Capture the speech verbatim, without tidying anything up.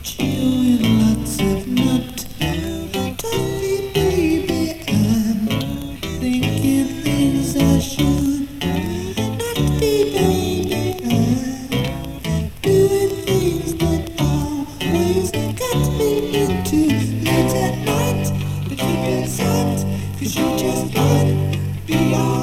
chewing lots of nut. Toffee, baby, I'm thinking things I should not be, baby. I'm doing things that always got me into late at night. But keep it tight, 'cause you just might be all